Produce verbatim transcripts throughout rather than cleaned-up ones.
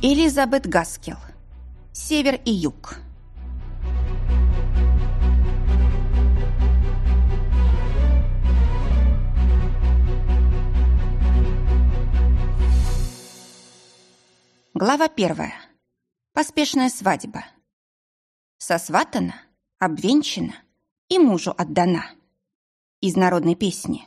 Элизабет Гаскел. Север и юг. Глава первая. Поспешная свадьба. Сосватана, обвенчана и мужу отдана. Из народной песни.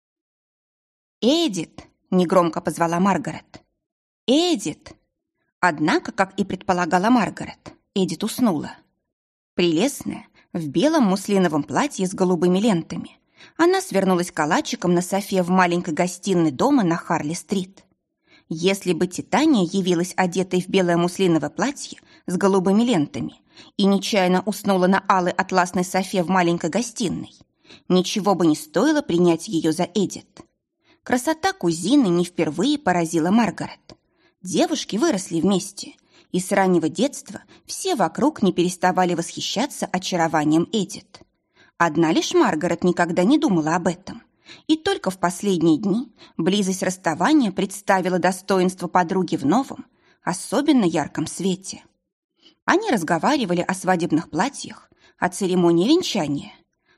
«Эдит!» — негромко позвала Маргарет. «Эдит!» Однако, как и предполагала Маргарет, Эдит уснула. Прелестная, в белом муслиновом платье с голубыми лентами, она свернулась калачиком на софе в маленькой гостиной дома на Харли-стрит. Если бы Титания явилась одетой в белое муслиновое платье с голубыми лентами и нечаянно уснула на алой атласной софе в маленькой гостиной, ничего бы не стоило принять ее за Эдит. Красота кузины не впервые поразила Маргарет. Девушки выросли вместе, и с раннего детства все вокруг не переставали восхищаться очарованием Эдит. Одна лишь Маргарет никогда не думала об этом. И только в последние дни близость расставания представила достоинство подруги в новом, особенно ярком свете. Они разговаривали о свадебных платьях, о церемонии венчания,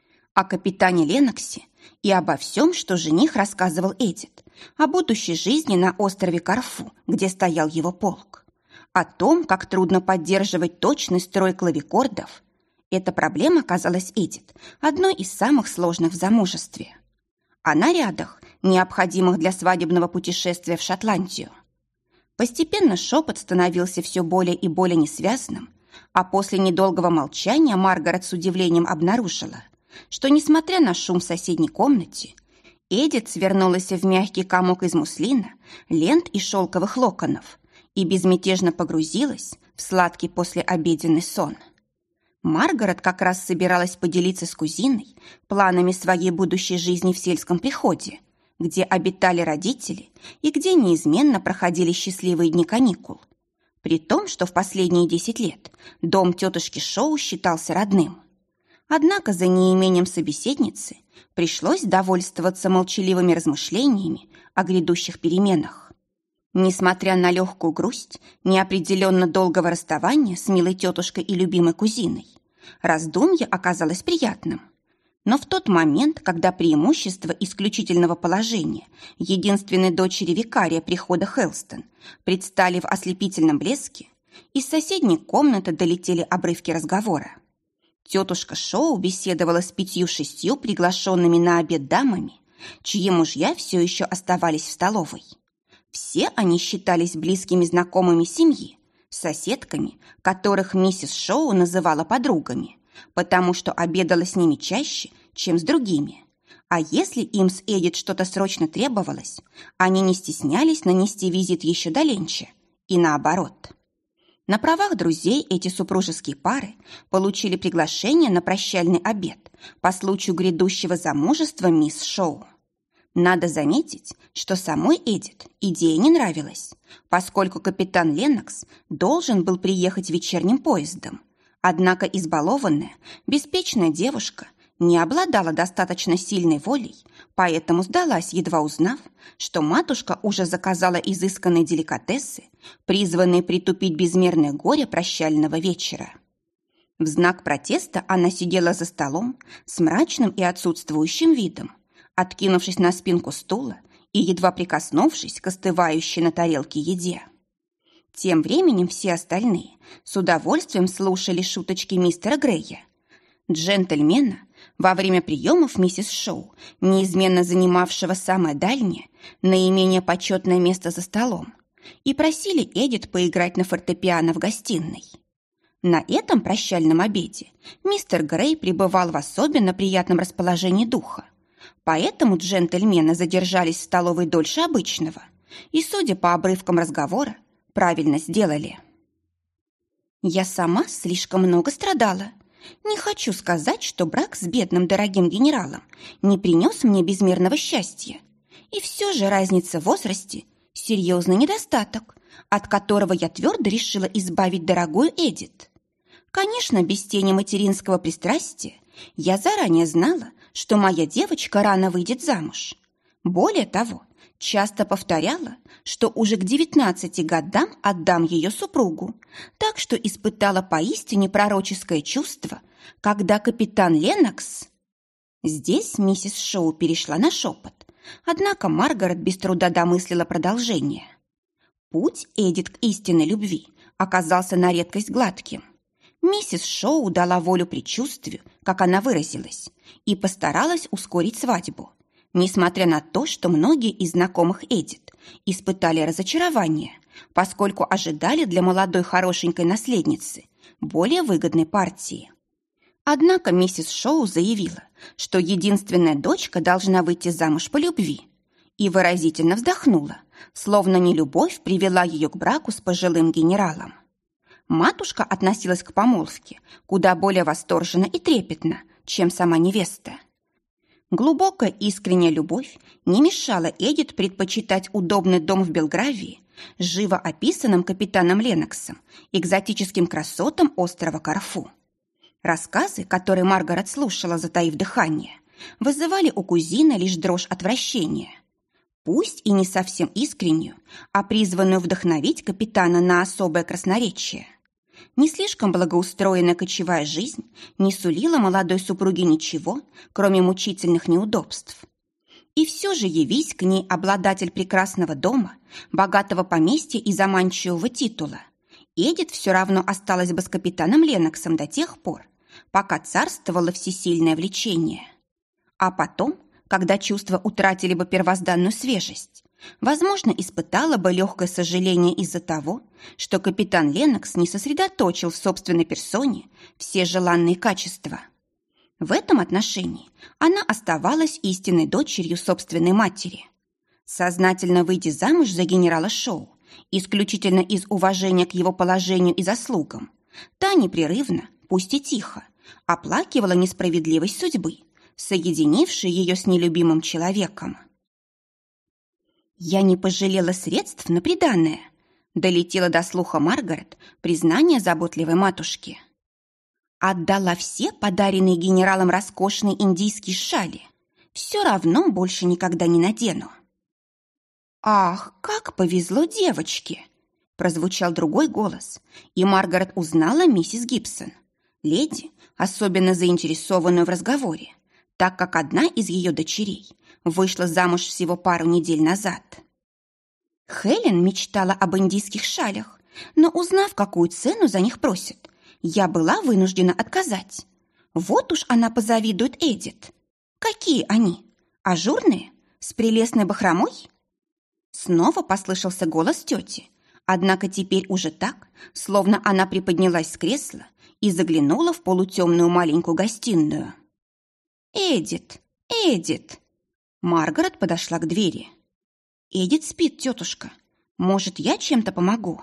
о капитане Ленноксе и обо всем, что жених рассказывал Эдит, о будущей жизни на острове Корфу, где стоял его полк, о том, как трудно поддерживать точный строй клавикордов. Эта проблема казалась Эдит одной из самых сложных в замужестве. О нарядах, необходимых для свадебного путешествия в Шотландию. Постепенно шепот становился все более и более несвязным, а после недолгого молчания Маргарет с удивлением обнаружила, что, несмотря на шум в соседней комнате, Эдит свернулась в мягкий комок из муслина, лент и шелковых локонов и безмятежно погрузилась в сладкий послеобеденный сон. Маргарет как раз собиралась поделиться с кузиной планами своей будущей жизни в сельском приходе, где обитали родители и где неизменно проходили счастливые дни каникул, при том, что в последние десять лет дом тетушки Шоу считался родным. Однако за неимением собеседницы пришлось довольствоваться молчаливыми размышлениями о грядущих переменах. Несмотря на легкую грусть неопределенно долгого расставания с милой тетушкой и любимой кузиной, раздумье оказалось приятным. Но в тот момент, когда преимущества исключительного положения единственной дочери викария прихода Хелстон предстали в ослепительном блеске, из соседней комнаты долетели обрывки разговора. Тетушка Шоу беседовала с пятью-шестью приглашенными на обед дамами, чьи мужья все еще оставались в столовой. Все они считались близкими знакомыми семьи, соседками, которых миссис Шоу называла подругами, потому что обедала с ними чаще, чем с другими. А если им с Эдит что-то срочно требовалось, они не стеснялись нанести визит еще до ленча, и наоборот. На правах друзей эти супружеские пары получили приглашение на прощальный обед по случаю грядущего замужества мисс Шоу. Надо заметить, что самой Эдит идея не нравилась, поскольку капитан Леннокс должен был приехать вечерним поездом. Однако избалованная, беспечная девушка не обладала достаточно сильной волей, поэтому сдалась, едва узнав, что матушка уже заказала изысканные деликатесы, призванные притупить безмерное горе прощального вечера. В знак протеста она сидела за столом с мрачным и отсутствующим видом, откинувшись на спинку стула и едва прикоснувшись к остывающей на тарелке еде. Тем временем все остальные с удовольствием слушали шуточки мистера Грея, джентльмена, во время приемов миссис Шоу, неизменно занимавшего самое дальнее, наименее почетное место за столом, и просили Эдит поиграть на фортепиано в гостиной. На этом прощальном обеде мистер Грей пребывал в особенно приятном расположении духа, поэтому джентльмены задержались в столовой дольше обычного и, судя по обрывкам разговора, правильно сделали. «Я сама слишком много страдала. Не хочу сказать, что брак с бедным дорогим генералом не принес мне безмерного счастья. И все же разница в возрасте – серьезный недостаток, от которого я твердо решила избавить дорогую Эдит. Конечно, без тени материнского пристрастия я заранее знала, что моя девочка рано выйдет замуж. Более того, часто повторяла, что уже к девятнадцати годам отдам ее супругу, так что испытала поистине пророческое чувство, когда капитан Леннокс... Здесь миссис Шоу перешла на шепот, однако Маргарет без труда домыслила продолжение. Путь Эдит к истинной любви оказался на редкость гладким. Миссис Шоу дала волю предчувствию, как она выразилась, и постаралась ускорить свадьбу, несмотря на то, что многие из знакомых Эдит испытали разочарование, поскольку ожидали для молодой хорошенькой наследницы более выгодной партии. Однако миссис Шоу заявила, что единственная дочка должна выйти замуж по любви, и выразительно вздохнула, словно нелюбовь привела ее к браку с пожилым генералом. Матушка относилась к помолвке куда более восторженно и трепетно, чем сама невеста. Глубокая искренняя любовь не мешала Эдит предпочитать удобный дом в Белгравии, живо описанным капитаном Ленноксом, экзотическим красотам острова Корфу. Рассказы, которые Маргарет слушала, затаив дыхание, вызывали у кузины лишь дрожь отвращения. Пусть и не совсем искреннюю, а призванную вдохновить капитана на особое красноречие. Не слишком благоустроенная кочевая жизнь не сулила молодой супруге ничего, кроме мучительных неудобств. И все же явись к ней обладатель прекрасного дома, богатого поместья и заманчивого титула, Эдит все равно осталась бы с капитаном Ленноксом до тех пор, пока царствовало всесильное влечение. А потом, когда чувства утратили бы первозданную свежесть, возможно, испытала бы легкое сожаление из-за того, что капитан Леннокс не сосредоточил в собственной персоне все желанные качества. В этом отношении она оставалась истинной дочерью собственной матери. Сознательно выйдя замуж за генерала Шоу, исключительно из уважения к его положению и заслугам, та непрерывно, пусть и тихо, оплакивала несправедливость судьбы, соединившей ее с нелюбимым человеком. «Я не пожалела средств на приданое», — долетело до слуха Маргарет признание заботливой матушки. «Отдала все подаренные генералом роскошные индийские шали. Все равно больше никогда не надену». «Ах, как повезло девочке!» — прозвучал другой голос, и Маргарет узнала миссис Гибсон, леди, особенно заинтересованную в разговоре, так как одна из ее дочерей вышла замуж всего пару недель назад. Хелен мечтала об индийских шалях, но, узнав, какую цену за них просят, я была вынуждена отказать. Вот уж она позавидует Эдит. Какие они? Ажурные? С прелестной бахромой? Снова послышался голос тети, однако теперь уже так, словно она приподнялась с кресла и заглянула в полутемную маленькую гостиную. «Эдит! Эдит!» Маргарет подошла к двери. «Эдит спит, тетушка. Может, я чем-то помогу?»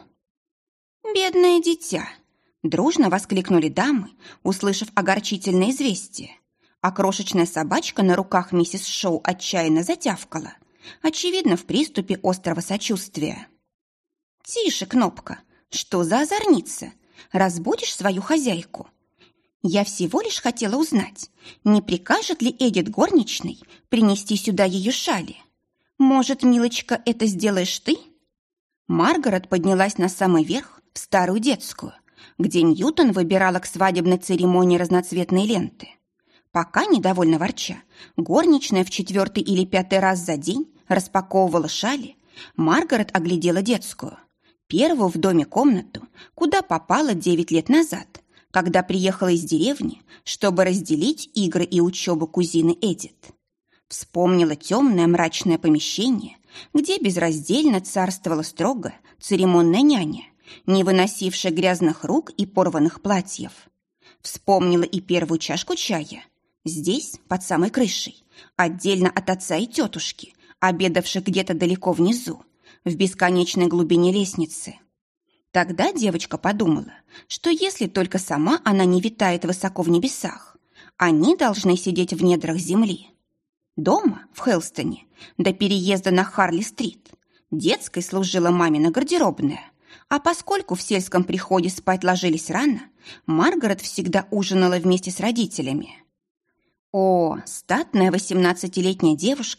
«Бедное дитя!» Дружно воскликнули дамы, услышав огорчительное известие, а крошечная собачка на руках миссис Шоу отчаянно затявкала, очевидно, в приступе острого сочувствия. «Тише, Кнопка! Что за озорница? Разбудишь свою хозяйку? Я всего лишь хотела узнать, не прикажет ли Эдит горничной принести сюда ее шали? Может, милочка, это сделаешь ты?» Маргарет поднялась на самый верх, в старую детскую, где Ньютон выбирала к свадебной церемонии разноцветные ленты. Пока, недовольно ворча, горничная в четвертый или пятый раз за день распаковывала шали, Маргарет оглядела детскую, первую в доме комнату, куда попала девять лет назад, когда приехала из деревни, чтобы разделить игры и учебу кузины Эдит. Вспомнила темное мрачное помещение, где безраздельно царствовала строгая церемонная няня, не выносившая грязных рук и порванных платьев. Вспомнила и первую чашку чая. Здесь, под самой крышей, отдельно от отца и тетушки, обедавших где-то далеко внизу, в бесконечной глубине лестницы. Тогда девочка подумала, что если только сама она не витает высоко в небесах, они должны сидеть в недрах земли. Дома, в Хелстоне, до переезда на Харли-стрит, детской служила мамина гардеробная, а поскольку в сельском приходе спать ложились рано, Маргарет всегда ужинала вместе с родителями. О, статная восемнадцатилетняя девушка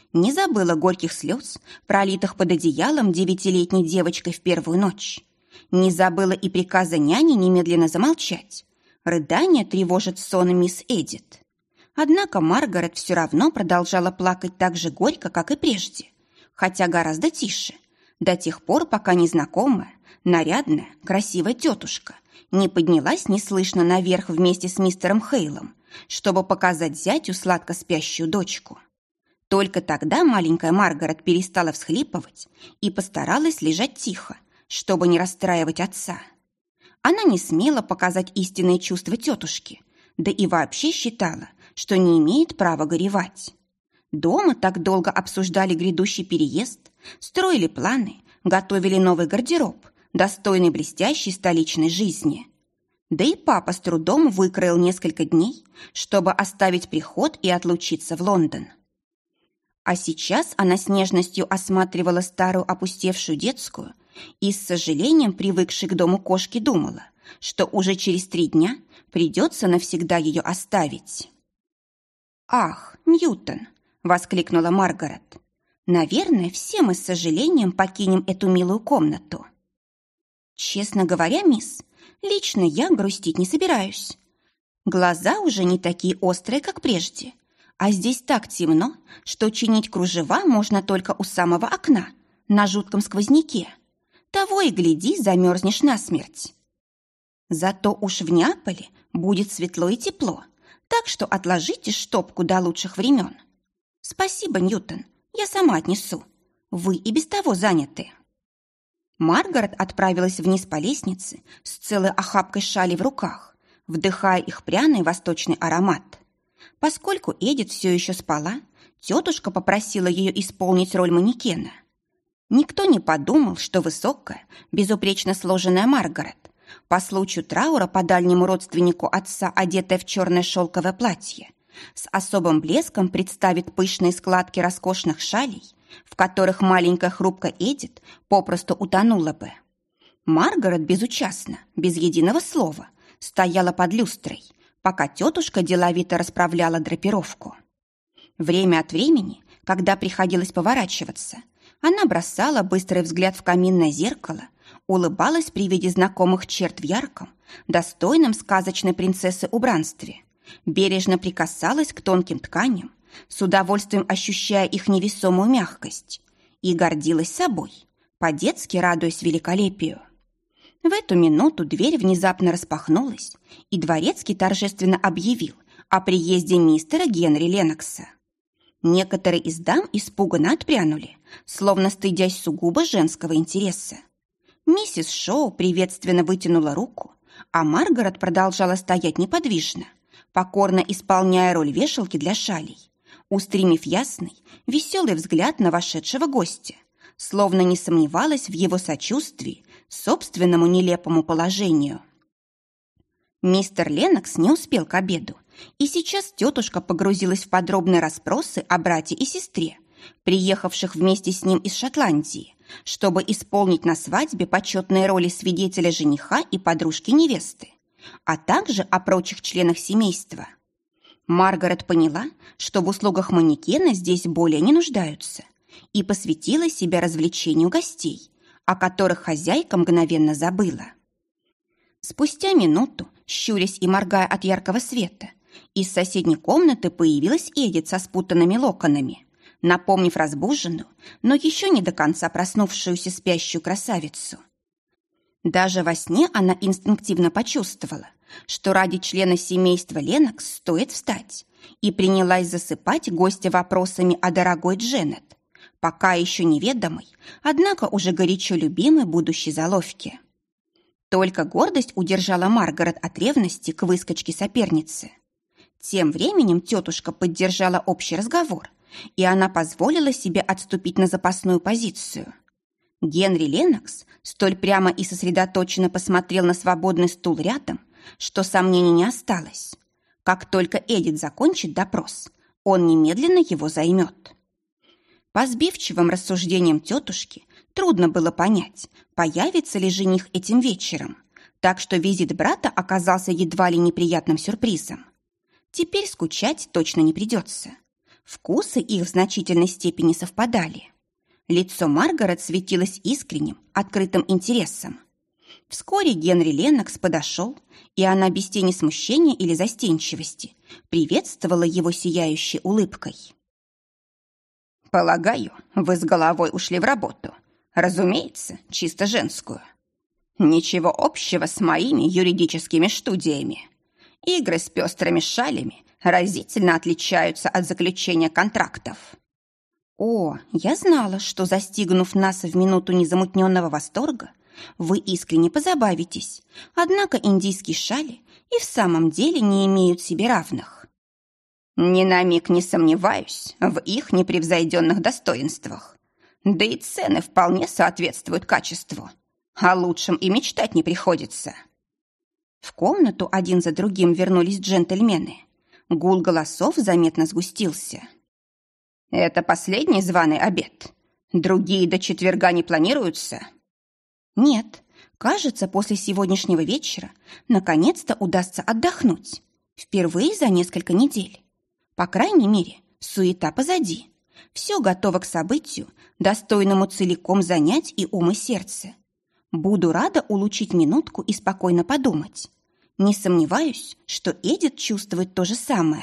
Не забыла горьких слез, пролитых под одеялом девятилетней девочкой в первую ночь. Не забыла и приказа няни немедленно замолчать. Рыдания тревожат сон мисс Эдит. Однако Маргарет все равно продолжала плакать так же горько, как и прежде, хотя гораздо тише, до тех пор, пока незнакомая, нарядная, красивая тетушка не поднялась неслышно наверх вместе с мистером Хейлом, чтобы показать зятю сладко спящую дочку. Только тогда маленькая Маргарет перестала всхлипывать и постаралась лежать тихо, чтобы не расстраивать отца. Она не смела показать истинные чувства тетушки, да и вообще считала, что не имеет права горевать. Дома так долго обсуждали грядущий переезд, строили планы, готовили новый гардероб, достойный блестящей столичной жизни. Да и папа с трудом выкроил несколько дней, чтобы оставить приход и отлучиться в Лондон. А сейчас она с нежностью осматривала старую опустевшую детскую и, с сожалением привыкшей к дому кошки, думала, что уже через три дня придется навсегда ее оставить. «Ах, Ньютон!» — воскликнула Маргарет. «Наверное, все мы с сожалением покинем эту милую комнату». «Честно говоря, мисс, лично я грустить не собираюсь. Глаза уже не такие острые, как прежде, а здесь так темно, что чинить кружева можно только у самого окна, на жутком сквозняке. Того и гляди, замерзнешь насмерть. Зато уж в Неаполе будет светло и тепло, так что отложите штопку до лучших времен. Спасибо, Ньютон, я сама отнесу. Вы и без того заняты». Маргарет отправилась вниз по лестнице с целой охапкой шалей в руках, вдыхая их пряный восточный аромат. Поскольку Эдит все еще спала, тетушка попросила ее исполнить роль манекена. Никто не подумал, что высокая, безупречно сложенная Маргарет, по случаю траура по дальнему родственнику отца, одетая в черное шелковое платье, с особым блеском представит пышные складки роскошных шалей, в которых маленькая хрупкая Эдит попросту утонула бы. Маргарет безучастно, без единого слова, стояла под люстрой, пока тетушка деловито расправляла драпировку. Время от времени, когда приходилось поворачиваться, она бросала быстрый взгляд в каминное зеркало, улыбалась при виде знакомых черт в ярком, достойном сказочной принцессы убранстве, бережно прикасалась к тонким тканям, с удовольствием ощущая их невесомую мягкость, и гордилась собой, по-детски радуясь великолепию. В эту минуту дверь внезапно распахнулась, и дворецкий торжественно объявил о приезде мистера Генри Леннокса. Некоторые из дам испуганно отпрянули, словно стыдясь сугубо женского интереса. Миссис Шоу приветственно вытянула руку, а Маргарет продолжала стоять неподвижно, покорно исполняя роль вешалки для шалей, устремив ясный, веселый взгляд на вошедшего гостя, словно не сомневалась в его сочувствии собственному нелепому положению. Мистер Леннокс не успел к обеду, и сейчас тетушка погрузилась в подробные расспросы о брате и сестре, приехавших вместе с ним из Шотландии, чтобы исполнить на свадьбе почетные роли свидетеля жениха и подружки невесты, а также о прочих членах семейства. Маргарет поняла, что в услугах манекена здесь более не нуждаются, и посвятила себя развлечению гостей, о которых хозяйка мгновенно забыла. Спустя минуту, щурясь и моргая от яркого света, из соседней комнаты появилась Эдит со спутанными локонами, напомнив разбуженную, но еще не до конца проснувшуюся спящую красавицу. Даже во сне она инстинктивно почувствовала, что ради члена семейства Леннокс стоит встать, и принялась засыпать гостя вопросами о дорогой Дженнет, пока еще неведомой, однако уже горячо любимой будущей заловке. Только гордость удержала Маргарет от ревности к выскочке соперницы. Тем временем тетушка поддержала общий разговор, и она позволила себе отступить на запасную позицию. Генри Леннокс столь прямо и сосредоточенно посмотрел на свободный стул рядом, что сомнений не осталось. Как только Эдит закончит допрос, он немедленно его займет. По сбивчивым рассуждениям тетушки трудно было понять, появится ли жених этим вечером, так что визит брата оказался едва ли неприятным сюрпризом. Теперь скучать точно не придется. Вкусы их в значительной степени совпадали. Лицо Маргарет светилось искренним, открытым интересом. Вскоре Генри Леннокс подошел, и она без тени смущения или застенчивости приветствовала его сияющей улыбкой. «Полагаю, вы с головой ушли в работу. Разумеется, чисто женскую. Ничего общего с моими юридическими студиями. Игры с пестрыми шалями разительно отличаются от заключения контрактов». «О, я знала, что, застигнув нас в минуту незамутненного восторга, вы искренне позабавитесь, однако индийские шали и в самом деле не имеют себе равных». «Ни на миг не сомневаюсь в их непревзойденных достоинствах. Да и цены вполне соответствуют качеству. О лучшем и мечтать не приходится». В комнату один за другим вернулись джентльмены. Гул голосов заметно сгустился. «Это последний званый обед? Другие до четверга не планируются?» «Нет, кажется, после сегодняшнего вечера наконец-то удастся отдохнуть. Впервые за несколько недель. По крайней мере, суета позади. Все готово к событию, достойному целиком занять и ум, и сердце. Буду рада улучшить минутку и спокойно подумать. Не сомневаюсь, что Эдит чувствует то же самое».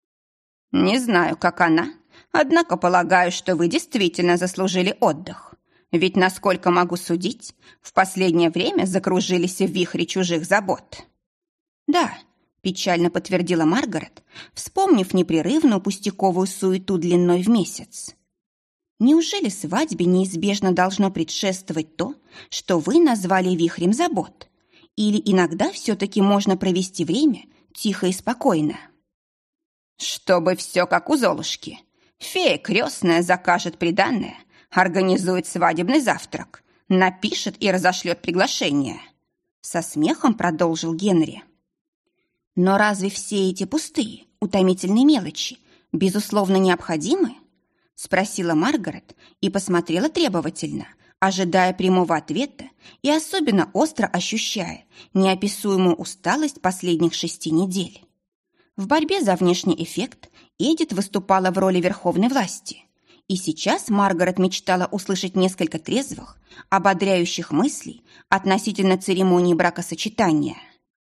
«Не знаю, как она, однако полагаю, что вы действительно заслужили отдых. Ведь, насколько могу судить, в последнее время закружились в вихре чужих забот». «Да», – печально подтвердила Маргарет, вспомнив непрерывную пустяковую суету длиной в месяц. «Неужели свадьбе неизбежно должно предшествовать то, что вы назвали вихрем забот? Или иногда все-таки можно провести время тихо и спокойно?» «Чтобы все как у Золушки. Фея крестная закажет приданное, организует свадебный завтрак, напишет и разошлет приглашение», — со смехом продолжил Генри. «Но разве все эти пустые, утомительные мелочи, безусловно, необходимы?» — спросила Маргарет и посмотрела требовательно, ожидая прямого ответа и особенно остро ощущая неописуемую усталость последних шести недель. В борьбе за внешний эффект Эдит выступала в роли верховной власти, и сейчас Маргарет мечтала услышать несколько трезвых, ободряющих мыслей относительно церемонии бракосочетания.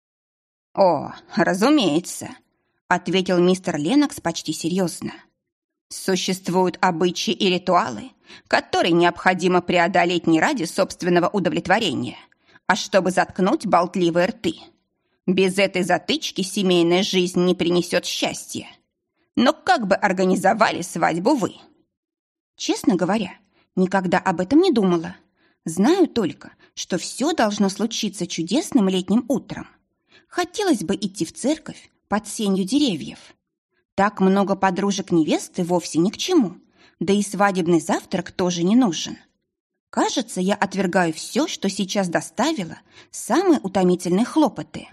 «О, разумеется», — ответил мистер Леннокс почти серьезно. «Существуют обычаи и ритуалы, которые необходимо преодолеть не ради собственного удовлетворения, а чтобы заткнуть болтливые рты. Без этой затычки семейная жизнь не принесет счастья. Но как бы организовали свадьбу вы?» «Честно говоря, никогда об этом не думала. Знаю только, что все должно случиться чудесным летним утром. Хотелось бы идти в церковь под сенью деревьев. Так много подружек невесты вовсе ни к чему, да и свадебный завтрак тоже не нужен. Кажется, я отвергаю все, что сейчас доставило самые утомительные хлопоты».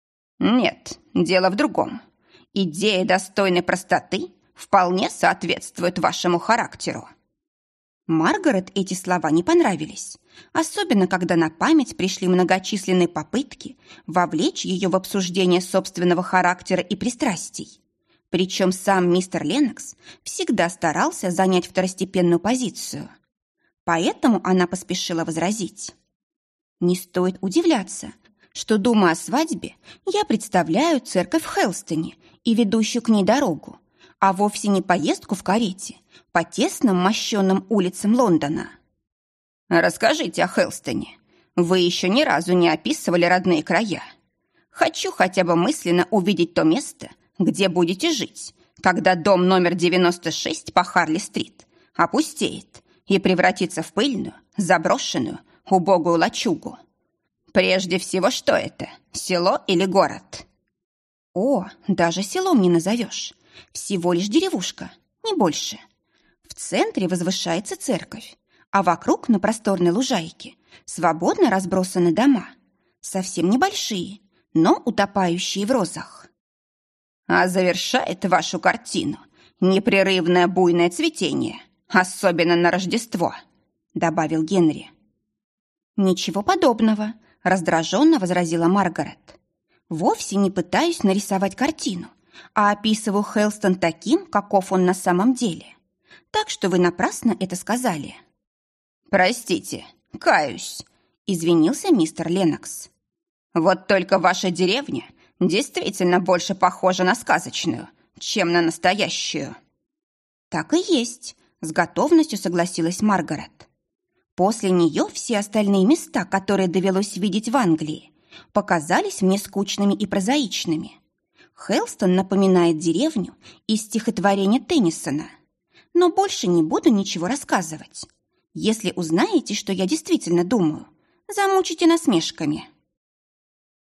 «Нет, дело в другом. Идея достойной простоты вполне соответствует вашему характеру». Маргарет эти слова не понравились, особенно когда на память пришли многочисленные попытки вовлечь ее в обсуждение собственного характера и пристрастий. Причем сам мистер Леннокс всегда старался занять второстепенную позицию. Поэтому она поспешила возразить. «Не стоит удивляться, что, думая о свадьбе, я представляю церковь в Хелстоне и ведущую к ней дорогу, а вовсе не поездку в карете по тесным мощенным улицам Лондона». «Расскажите о Хелстоне. Вы еще ни разу не описывали родные края. Хочу хотя бы мысленно увидеть то место, где будете жить, когда дом номер девяносто шесть по Харли-стрит опустеет и превратится в пыльную, заброшенную, убогую лачугу. Прежде всего, что это, село или город?» «О, даже селом не назовешь. Всего лишь деревушка, не больше. В центре возвышается церковь, а вокруг на просторной лужайке свободно разбросаны дома, совсем небольшие, но утопающие в розах». «А завершает вашу картину непрерывное буйное цветение, особенно на Рождество», — добавил Генри. «Ничего подобного», — раздраженно возразила Маргарет. «Вовсе не пытаюсь нарисовать картину, а описываю Хелстон таким, каков он на самом деле. Так что вы напрасно это сказали». «Простите, каюсь», — извинился мистер Леннокс. «Вот только ваша деревня действительно больше похожа на сказочную, чем на настоящую». «Так и есть», — с готовностью согласилась Маргарет. «После нее все остальные места, которые довелось видеть в Англии, показались мне скучными и прозаичными. Хелстон напоминает деревню из стихотворения Теннисона. Но больше не буду ничего рассказывать. Если узнаете, что я действительно думаю, замучите насмешками».